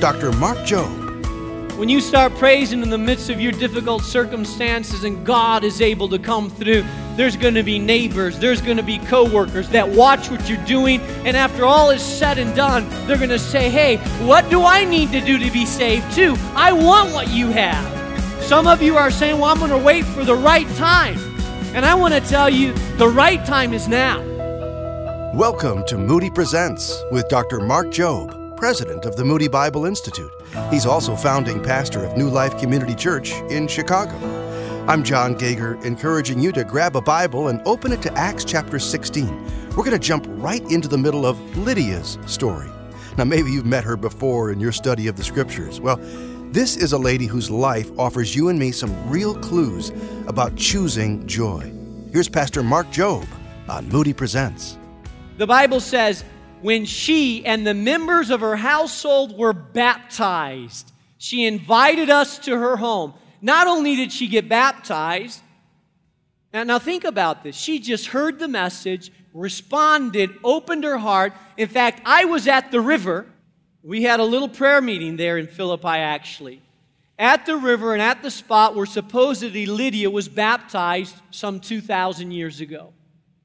Dr. Mark Jobe. When you start praising in the midst of your difficult circumstances and God is able to come through, there's going to be neighbors, there's going to be co-workers that watch what you're doing, and after all is said and done, they're going to say, hey, what do I need to do to be saved too? I want what you have. Some of you are saying, well, I'm going to wait for the right time. And I want to tell you, the right time is now. Welcome to Moody Presents with Dr. Mark Jobe, president of the Moody Bible Institute. He's also founding pastor of New Life Community Church in Chicago. I'm John Gager, encouraging you to grab a Bible and open it to Acts chapter 16. We're going to jump right into the middle of Lydia's story. Now, maybe you've met her before in your study of the Scriptures. Well, this is a lady whose life offers you and me some real clues about choosing joy. Here's Pastor Mark Jobe on Moody Presents. The Bible says, when she and the members of her household were baptized, she invited us to her home. Not only did she get baptized, now think about this. She just heard the message, responded, opened her heart. In fact, I was at the river. We had a little prayer meeting there in Philippi, actually. At the river and at the spot where supposedly Lydia was baptized some 2,000 years ago.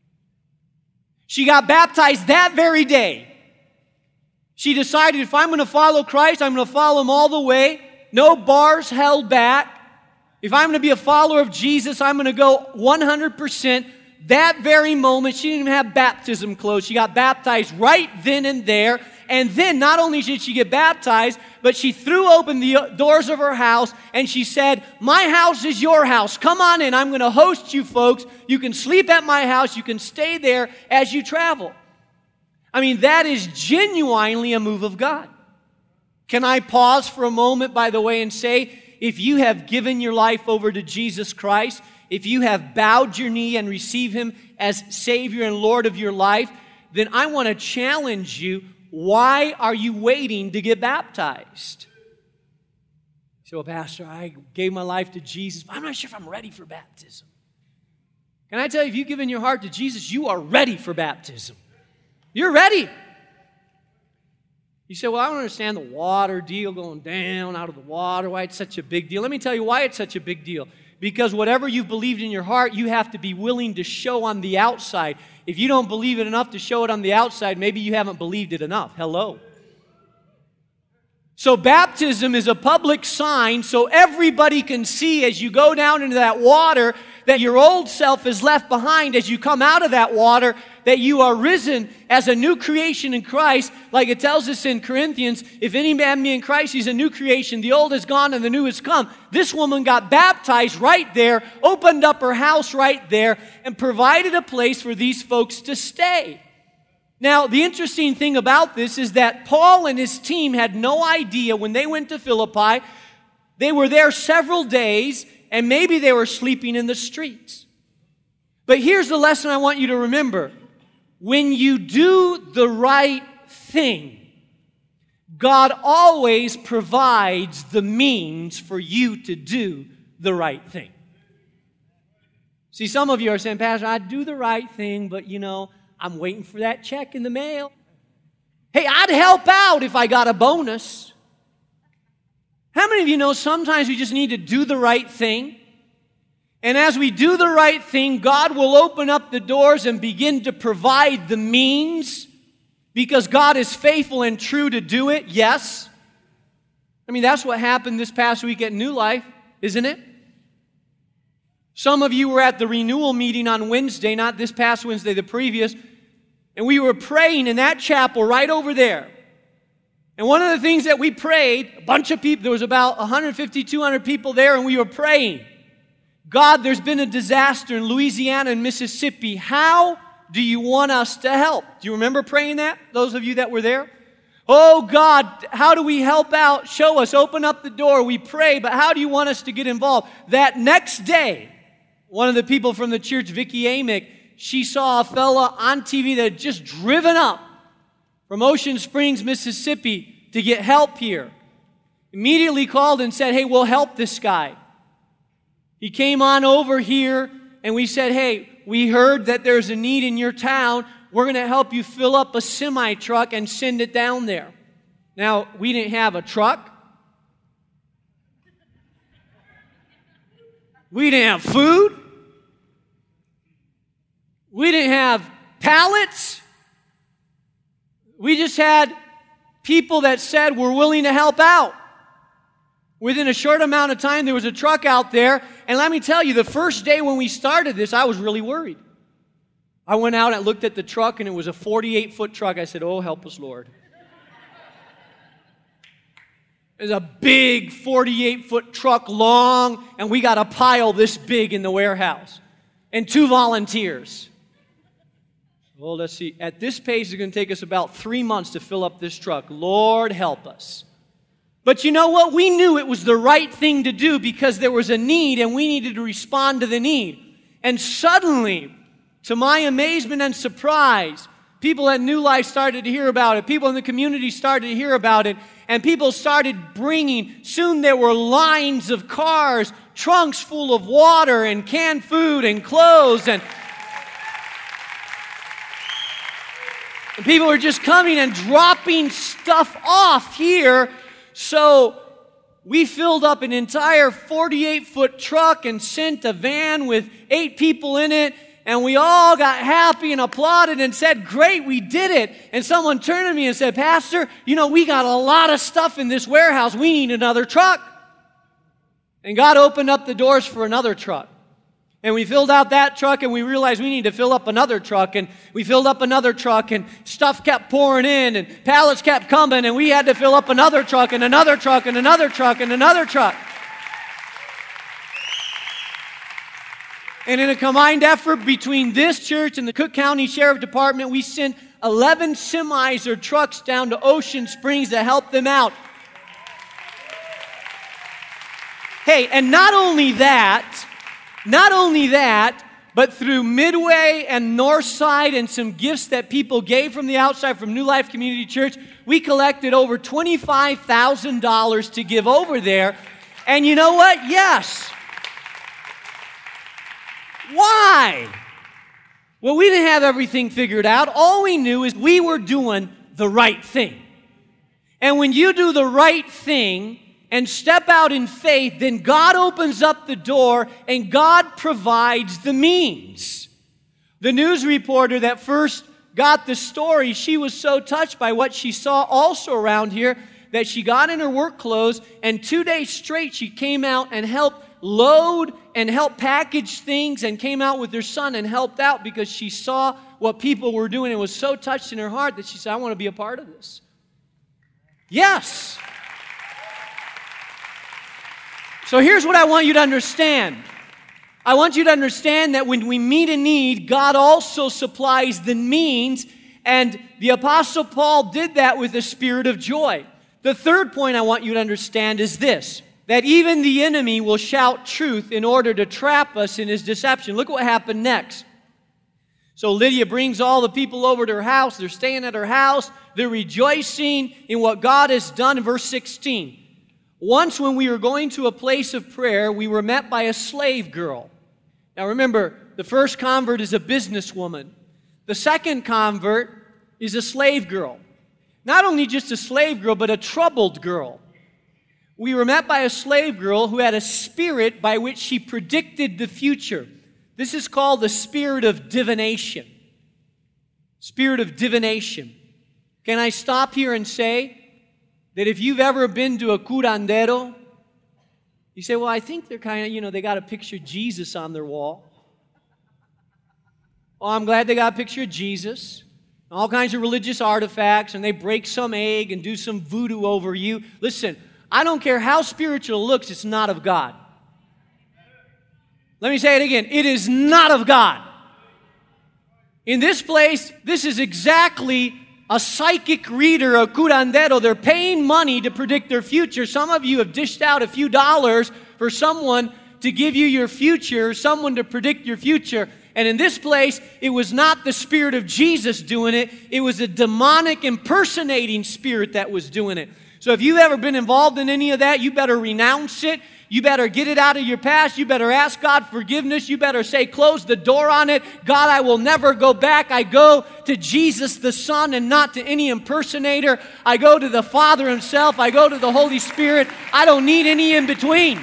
She got baptized that very day. She decided, if I'm going to follow Christ, I'm going to follow Him all the way. No bars held back. If I'm going to be a follower of Jesus, I'm going to go 100%. That very moment, she didn't even have baptism clothes. She got baptized right then and there. And then not only did she get baptized, but she threw open the doors of her house and she said, my house is your house. Come on in. I'm going to host you folks. You can sleep at my house. You can stay there as you travel. I mean, that is genuinely a move of God. Can I pause for a moment, by the way, and say, if you have given your life over to Jesus Christ, if you have bowed your knee and received Him as Savior and Lord of your life, then I want to challenge you. Why are you waiting to get baptized? You say, well, Pastor, I gave my life to Jesus, but I'm not sure if I'm ready for baptism. Can I tell you, if you've given your heart to Jesus, you are ready for baptism. You're ready. You say, well, I don't understand the water deal, going down out of the water, why it's such a big deal. Let me tell you why it's such a big deal. Because whatever you've believed in your heart, you have to be willing to show on the outside. If you don't believe it enough to show it on the outside, maybe you haven't believed it enough. Hello. So baptism is a public sign so everybody can see as you go down into that water that your old self is left behind as you come out of that water, that you are risen as a new creation in Christ. Like it tells us in Corinthians, if any man be in Christ, he's a new creation. The old is gone and the new has come. This woman got baptized right there, opened up her house right there, and provided a place for these folks to stay. Now, the interesting thing about this is that Paul and his team had no idea when they went to Philippi. They were there several days, and maybe they were sleeping in the streets. But here's the lesson I want you to remember. When you do the right thing, God always provides the means for you to do the right thing. See, some of you are saying, Pastor, I do the right thing, but I'm waiting for that check in the mail. Hey, I'd help out if I got a bonus. How many of you know sometimes we just need to do the right thing? And as we do the right thing, God will open up the doors and begin to provide the means because God is faithful and true to do it, yes. I mean, that's what happened this past week at New Life, isn't it? Some of you were at the renewal meeting on Wednesday, not this past Wednesday, the previous, and we were praying in that chapel right over there. And one of the things that we prayed, a bunch of people, there was about 150, 200 people there, and we were praying, God, there's been a disaster in Louisiana and Mississippi. How do you want us to help? Do you remember praying that, those of you that were there? Oh, God, how do we help out? Show us, open up the door. We pray, but how do you want us to get involved? That next day, one of the people from the church, Vicki Amick, she saw a fella on TV that had just driven up from Ocean Springs, Mississippi to get help here. Immediately called and said, hey, we'll help this guy. He came on over here and we said, hey, we heard that there's a need in your town. We're going to help you fill up a semi-truck and send it down there. Now, we didn't have a truck. We didn't have food. We didn't have pallets. We just had people that said we're willing to help out. Within a short amount of time, there was a truck out there. And let me tell you, the first day when we started this, I was really worried. I went out and looked at the truck, and it was a 48-foot truck. I said, oh, help us, Lord. It's a big 48-foot truck, long, and we got a pile this big in the warehouse. And 2 volunteers. Well, let's see. At this pace, it's going to take us about 3 months to fill up this truck. Lord, help us. But you know what? We knew it was the right thing to do because there was a need, and we needed to respond to the need. And suddenly, to my amazement and surprise, people at New Life started to hear about it. People in the community started to hear about it. And people started bringing, soon there were lines of cars, trunks full of water and canned food and clothes. And people were just coming and dropping stuff off here. So we filled up an entire 48-foot truck and sent a van with 8 people in it. And we all got happy and applauded and said, great, we did it. And someone turned to me and said, Pastor, you know, we got a lot of stuff in this warehouse. We need another truck. And God opened up the doors for another truck. And we filled out that truck, and we realized we need to fill up another truck. And we filled up another truck, and stuff kept pouring in, and pallets kept coming, and we had to fill up another truck, and another truck, and another truck, and another truck. And in a combined effort between this church and the Cook County Sheriff Department, we sent 11 semis or trucks down to Ocean Springs to help them out. Hey, and not only that, but through Midway and Northside and some gifts that people gave from the outside from New Life Community Church, we collected over $25,000 to give over there. And you know what? Yes. Why? Well, we didn't have everything figured out. All we knew is we were doing the right thing. And when you do the right thing and step out in faith, then God opens up the door and God provides the means. The news reporter that first got the story, she was so touched by what she saw also around here that she got in her work clothes, and 2 days straight she came out and helped load and help package things, and came out with her son and helped out because she saw what people were doing and was so touched in her heart that she said, I want to be a part of this. Yes. So here's what I want you to understand. I want you to understand that when we meet a need, God also supplies the means, and the Apostle Paul did that with a spirit of joy. The third point I want you to understand is this, that even the enemy will shout truth in order to trap us in his deception. Look what happened next. So Lydia brings all the people over to her house. They're staying at her house. They're rejoicing in what God has done. In verse 16, once when we were going to a place of prayer, we were met by a slave girl. Now remember, the first convert is a businesswoman. The second convert is a slave girl. Not only just a slave girl, but a troubled girl. We were met by a slave girl who had a spirit by which she predicted the future. This is called the spirit of divination. Spirit of divination. Can I stop here and say that if you've ever been to a curandero, you say, well, I think they're kind of, they got a picture of Jesus on their wall. Oh, I'm glad they got a picture of Jesus. All kinds of religious artifacts, and they break some egg and do some voodoo over you. Listen, I don't care how spiritual it looks, it's not of God. Let me say it again. It is not of God. In this place, this is exactly a psychic reader, a curandero. They're paying money to predict their future. Some of you have dished out a few dollars for someone to give you your future, someone to predict your future. And in this place, it was not the Spirit of Jesus doing it. It was a demonic impersonating spirit that was doing it. So if you've ever been involved in any of that, you better renounce it. You better get it out of your past. You better ask God forgiveness. You better say, close the door on it. God, I will never go back. I go to Jesus the Son and not to any impersonator. I go to the Father himself. I go to the Holy Spirit. I don't need any in between.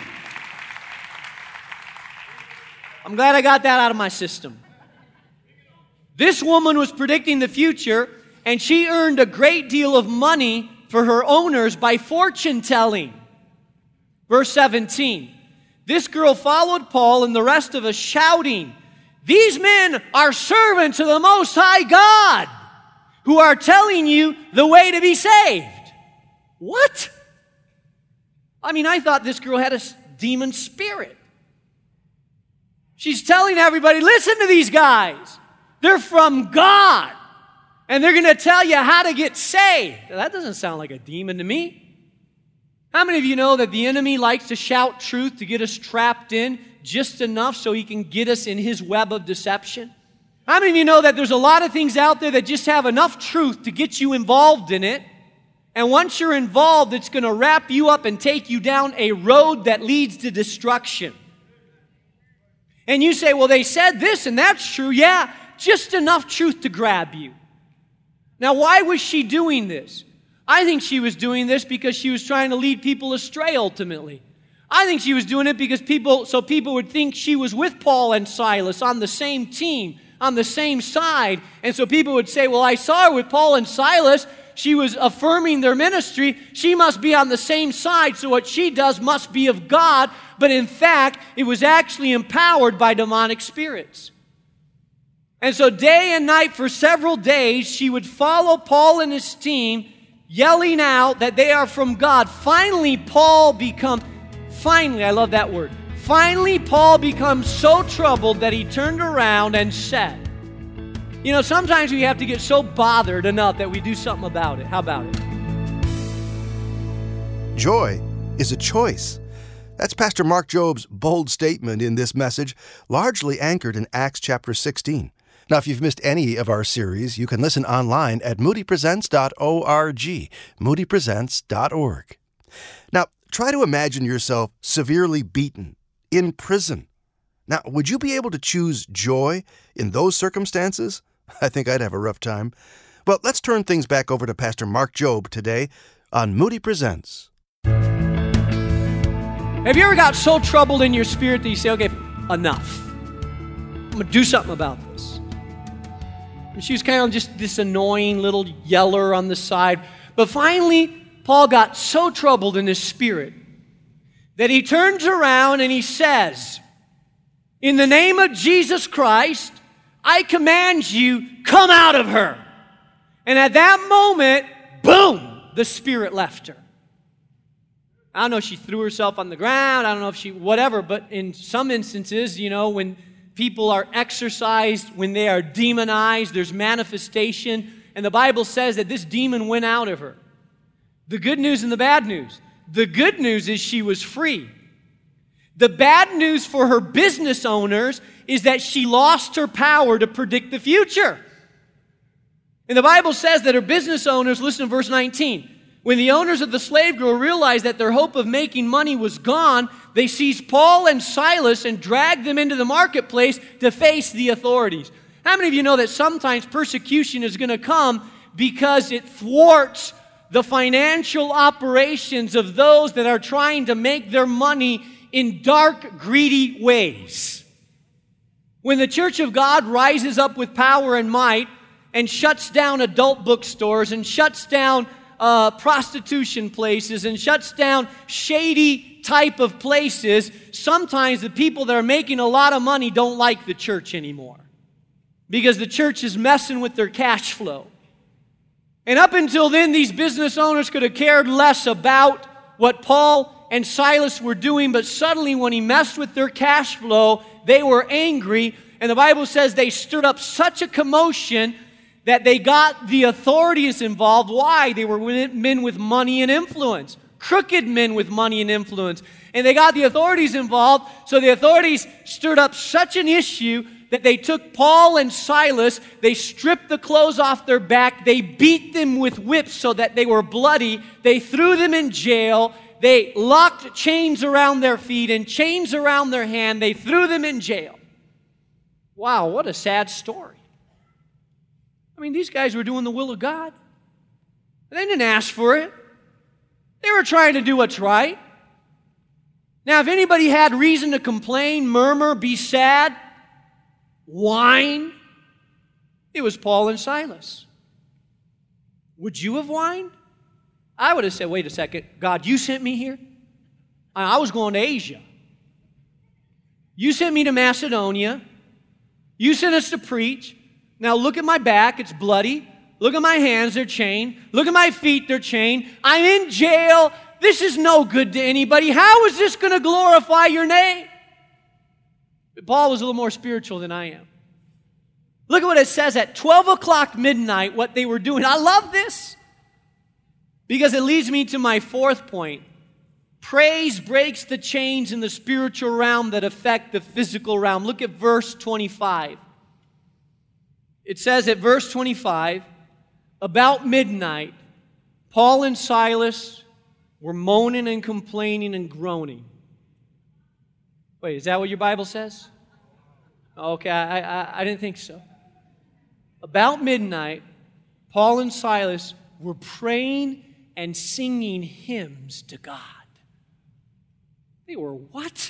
I'm glad I got that out of my system. This woman was predicting the future, and she earned a great deal of money for her owners by fortune telling. Verse 17, this girl followed Paul and the rest of us shouting, these men are servants of the Most High God who are telling you the way to be saved. What? I mean, I thought this girl had a demon spirit. She's telling everybody, listen to these guys. They're from God, and they're going to tell you how to get saved. Now, that doesn't sound like a demon to me. How many of you know that the enemy likes to shout truth to get us trapped in just enough so he can get us in his web of deception? How many of you know that there's a lot of things out there that just have enough truth to get you involved in it? And once you're involved, it's going to wrap you up and take you down a road that leads to destruction. And you say, well, they said this and that's true. Yeah, just enough truth to grab you. Now, why was she doing this? I think she was doing this because she was trying to lead people astray ultimately. I think she was doing it because people would think she was with Paul and Silas on the same team, on the same side. And so people would say, well, I saw her with Paul and Silas. She was affirming their ministry. She must be on the same side, so what she does must be of God. But in fact, it was actually empowered by demonic spirits. And so day and night for several days, she would follow Paul and his team, yelling out that they are from God. Finally, Paul becomes so troubled that he turned around and said, you know, sometimes we have to get so bothered enough that we do something about it. How about it? Joy is a choice. That's Pastor Mark Job's bold statement in this message, largely anchored in Acts chapter 16. Now, if you've missed any of our series, you can listen online at moodypresents.org, moodypresents.org. Now, try to imagine yourself severely beaten, in prison. Now, would you be able to choose joy in those circumstances? I think I'd have a rough time. Well, let's turn things back over to Pastor Mark Job today on Moody Presents. Have you ever got so troubled in your spirit that you say, okay, enough. I'm going to do something about this. And she was kind of just this annoying little yeller on the side. But finally, Paul got so troubled in his spirit that he turns around and he says, in the name of Jesus Christ, I command you, come out of her. And at that moment, boom, the spirit left her. I don't know if she threw herself on the ground. I don't know if she, whatever. But in some instances, you know, when people are exorcised, when they are demonized, there's manifestation. And the Bible says that this demon went out of her. The good news and the bad news. The good news is she was free. The bad news for her business owners is that she lost her power to predict the future. And the Bible says that her business owners, listen to verse 19, when the owners of the slave girl realized that their hope of making money was gone, they seized Paul and Silas and dragged them into the marketplace to face the authorities. How many of you know that sometimes persecution is going to come because it thwarts the financial operations of those that are trying to make their money in dark, greedy ways? When the church of God rises up with power and might and shuts down adult bookstores and shuts down prostitution places and shuts down shady type of places, sometimes the people that are making a lot of money don't like the church anymore because the church is messing with their cash flow. And up until then, these business owners could have cared less about what Paul and Silas were doing, but suddenly when he messed with their cash flow, they were angry, and the Bible says they stirred up such a commotion that they got the authorities involved. Why? They were men with money and influence, crooked men with money and influence. And they got the authorities involved, so the authorities stirred up such an issue that they took Paul and Silas, they stripped the clothes off their back, they beat them with whips so that they were bloody, they threw them in jail, they locked chains around their feet and chains around their hand, they threw them in jail. Wow, what a sad story. I mean, these guys were doing the will of God. They didn't ask for it. They were trying to do what's right. Now, if anybody had reason to complain, murmur, be sad, whine, it was Paul and Silas. Would you have whined? I would have said, wait a second, God, you sent me here? I was going to Asia. You sent me to Macedonia. You sent us to preach. Now look at my back, it's bloody. Look at my hands, they're chained. Look at my feet, they're chained. I'm in jail. This is no good to anybody. How is this going to glorify your name? But Paul was a little more spiritual than I am. Look at what it says at 12 o'clock midnight, what they were doing. I love this because it leads me to my fourth point. Praise breaks the chains in the spiritual realm that affect the physical realm. Look at verse 25. It says at verse 25, about midnight, Paul and Silas were moaning and complaining and groaning. Wait, is that what your Bible says? Okay, I didn't think so. About midnight, Paul and Silas were praying and singing hymns to God. They were what?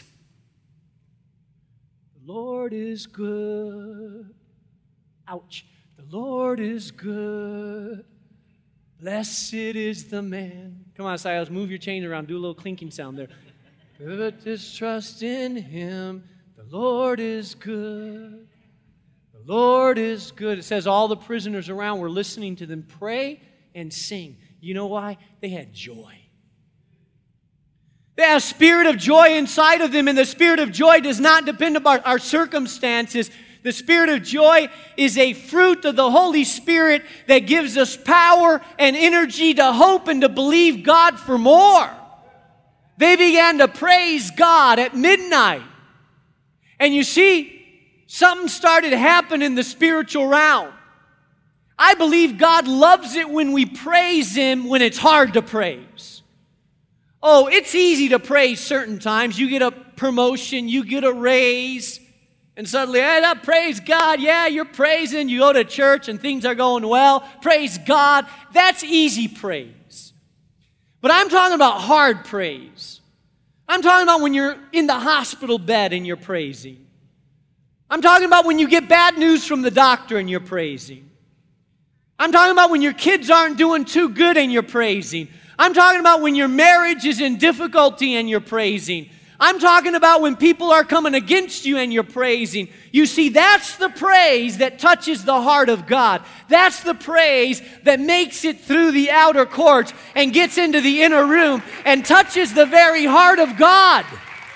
The Lord is good. Ouch. The Lord is good. Blessed is the man. Come on, Silas, move your chain around. Do a little clinking sound there. Put his trust in him. The Lord is good. The Lord is good. It says all the prisoners around were listening to them pray and sing. You know why? They had joy. They have a spirit of joy inside of them, and the spirit of joy does not depend upon our circumstances. The spirit of joy is a fruit of the Holy Spirit that gives us power and energy to hope and to believe God for more. They began to praise God at midnight. And you see, something started happening in the spiritual realm. I believe God loves it when we praise Him when it's hard to praise. Oh, it's easy to praise certain times. You get a promotion, you get a raise, and suddenly, hey, praise God. Yeah, you're praising. You go to church and things are going well. Praise God. That's easy praise. But I'm talking about hard praise. I'm talking about when you're in the hospital bed and you're praising. I'm talking about when you get bad news from the doctor and you're praising. I'm talking about when your kids aren't doing too good and you're praising. I'm talking about when your marriage is in difficulty and you're praising. I'm talking about when people are coming against you and you're praising. You see, that's the praise that touches the heart of God. That's the praise that makes it through the outer courts and gets into the inner room and touches the very heart of God.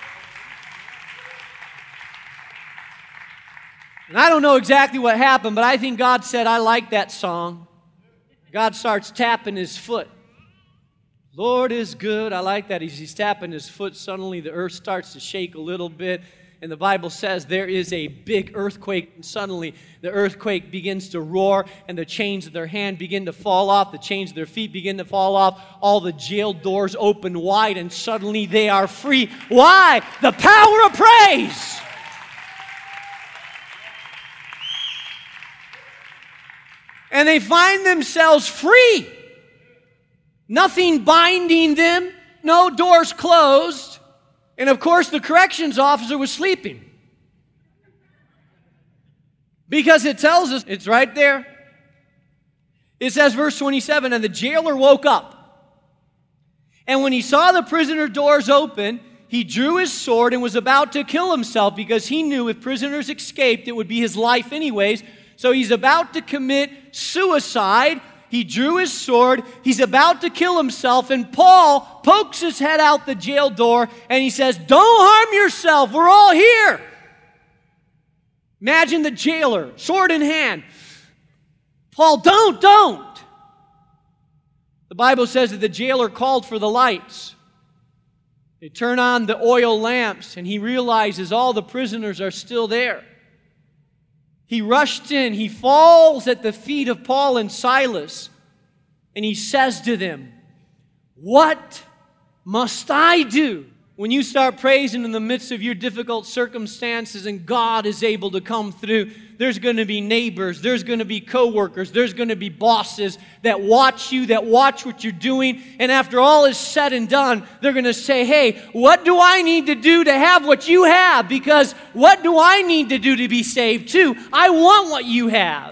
And I don't know exactly what happened, but I think God said, I like that song. God starts tapping his foot. Lord is good. I like that. He's tapping his foot. Suddenly the earth starts to shake a little bit. And the Bible says there is a big earthquake. And suddenly the earthquake begins to roar. And the chains of their hand begin to fall off. The chains of their feet begin to fall off. All the jail doors open wide. And suddenly they are free. Why? The power of praise. And they find themselves free. Nothing binding them, no doors closed, and of course the corrections officer was sleeping. Because it tells us, it's right there. It says, verse 27, and the jailer woke up. And when he saw the prisoner doors open, he drew his sword and was about to kill himself because he knew if prisoners escaped, it would be his life anyways. So he's about to commit suicide. He drew his sword, he's about to kill himself, and Paul pokes his head out the jail door, and he says, don't harm yourself, we're all here. Imagine the jailer, sword in hand. Paul, don't. The Bible says that the jailer called for the lights. They turn on the oil lamps, and he realizes all the prisoners are still there. he rushed in, he falls at the feet of Paul and Silas, and he says to them, "What must I do?" When you start praising in the midst of your difficult circumstances and God is able to come through, there's going to be neighbors, there's going to be coworkers, there's going to be bosses that watch you, that watch what you're doing, and after all is said and done, they're going to say, "Hey, what do I need to do to have what you have? Because what do I need to do to be saved too? I want what you have."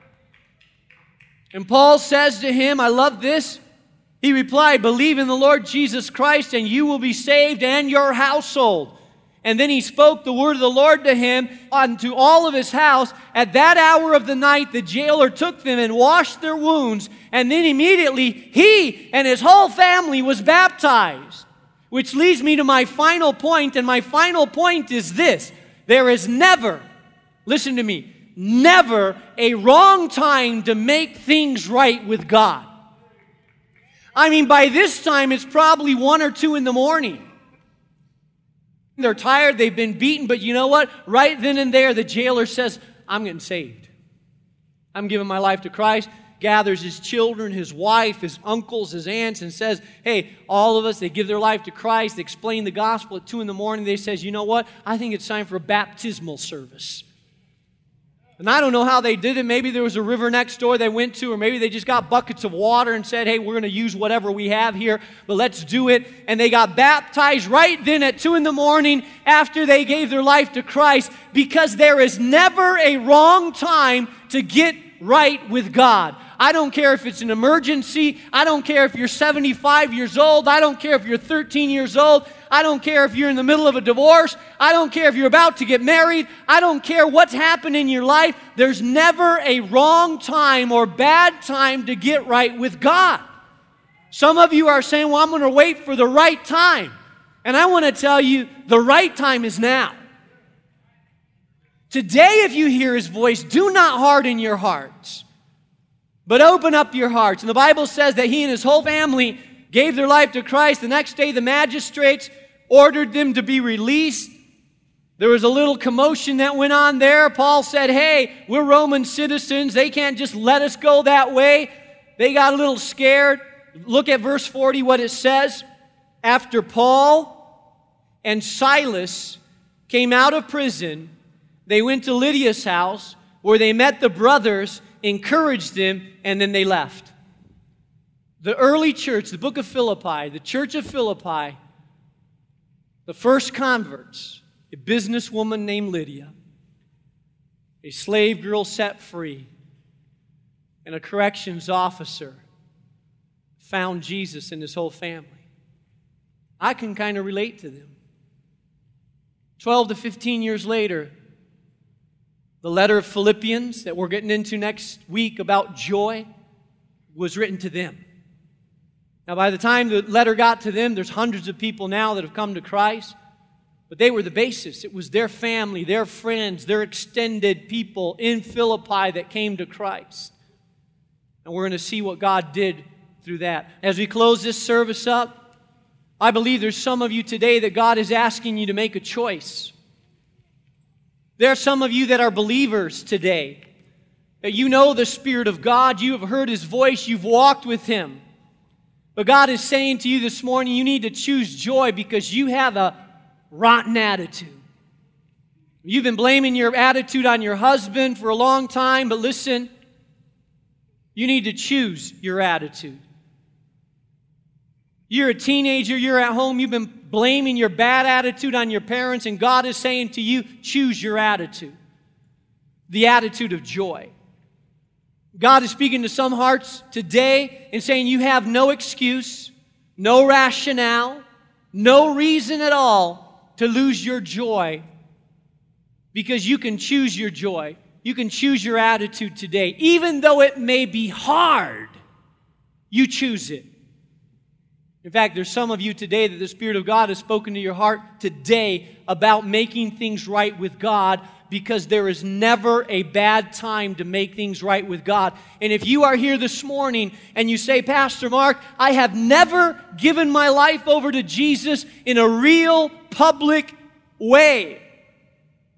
And Paul says to him, I love this, he replied, "Believe in the Lord Jesus Christ and you will be saved and your household." And then he spoke the word of the Lord to him and to all of his house. At that hour of the night, the jailer took them and washed their wounds. And then immediately he and his whole family was baptized. Which leads me to my final point. And my final point is this. There is never, listen to me, never a wrong time to make things right with God. I mean, by this time, it's probably 1 or 2 in the morning. They're tired, they've been beaten, but you know what? Right then and there, the jailer says, "I'm getting saved. I'm giving my life to Christ." Gathers his children, his wife, his uncles, his aunts, and says, "Hey, all of us," they give their life to Christ. They explain the gospel at 2 in the morning. They says, "You know what? I think it's time for a baptismal service." And I don't know how they did it. Maybe there was a river next door they went to, or maybe they just got buckets of water and said, "Hey, we're going to use whatever we have here, but let's do it." And they got baptized right then at 2 in the morning after they gave their life to Christ, because there is never a wrong time to get right with God. I don't care if it's an emergency. I don't care if you're 75 years old. I don't care if you're 13 years old. I don't care if you're in the middle of a divorce. I don't care if you're about to get married. I don't care what's happened in your life. There's never a wrong time or bad time to get right with God. Some of you are saying, "Well, I'm going to wait for the right time." And I want to tell you, the right time is now. Today, if you hear His voice, do not harden your hearts, but open up your hearts. And the Bible says that he and his whole family gave their life to Christ. The next day, the magistrates ordered them to be released. There was a little commotion that went on there. Paul said, "Hey, we're Roman citizens. They can't just let us go that way." They got a little scared. Look at verse 40, what it says. After Paul and Silas came out of prison, they went to Lydia's house, where they met the brothers, encouraged them, and then they left. The early church, the book of Philippi, the church of Philippi, the first converts, a businesswoman named Lydia, a slave girl set free, and a corrections officer found Jesus and his whole family. I can kind of relate to them. 12 to 15 years later, the letter of Philippians that we're getting into next week about joy was written to them. Now, by the time the letter got to them, there's hundreds of people now that have come to Christ. But they were the basis. It was their family, their friends, their extended people in Philippi that came to Christ. And we're going to see what God did through that. As we close this service up, I believe there's some of you today that God is asking you to make a choice. There are some of you that are believers today, that you know the Spirit of God, you have heard His voice, you've walked with Him. But God is saying to you this morning, you need to choose joy because you have a rotten attitude. You've been blaming your attitude on your husband for a long time, but listen, you need to choose your attitude. You're a teenager, you're at home, you've been blaming your bad attitude on your parents, and God is saying to you, choose your attitude. The attitude of joy. God is speaking to some hearts today and saying you have no excuse, no rationale, no reason at all to lose your joy, because you can choose your joy. You can choose your attitude today. Even though it may be hard, you choose it. In fact, there's some of you today that the Spirit of God has spoken to your heart today about making things right with God, because there is never a bad time to make things right with God. And if you are here this morning and you say, Pastor Mark, I have never given my life over to Jesus in a real public way,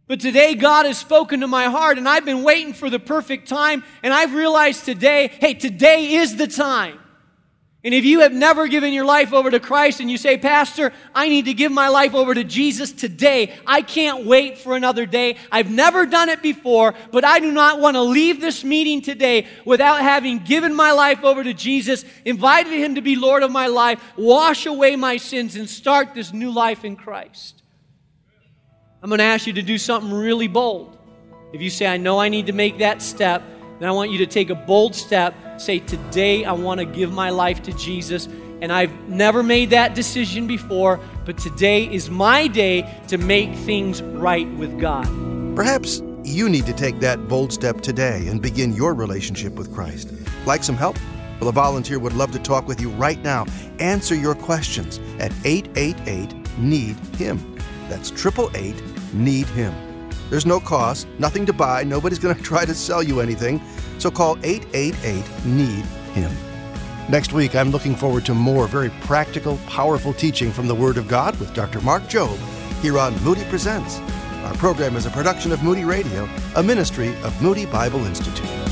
But today God has spoken to my heart, and I've been waiting for the perfect time, and I've realized today, hey, today is the time. And if you have never given your life over to Christ and you say, Pastor, I need to give my life over to Jesus today. I can't wait for another day. I've never done it before, but I do not want to leave this meeting today without having given my life over to Jesus, invited Him to be Lord of my life, wash away my sins, and start this new life in Christ. I'm going to ask you to do something really bold. If you say, I know I need to make that step, then I want you to take a bold step. Say, today I want to give my life to Jesus, and I've never made that decision before, but today is my day to make things right with God. Perhaps you need to take that bold step today and begin your relationship with Christ. Like some help? Well, a volunteer would love to talk with you right now. Answer your questions at 888-NEED-HIM. That's 888-NEED-HIM. There's no cost, nothing to buy, nobody's going to try to sell you anything. So call 888-NEED-HIM. Next week, I'm looking forward to more very practical, powerful teaching from the Word of God with Dr. Mark Jobe here on Moody Presents. Our program is a production of Moody Radio, a ministry of Moody Bible Institute.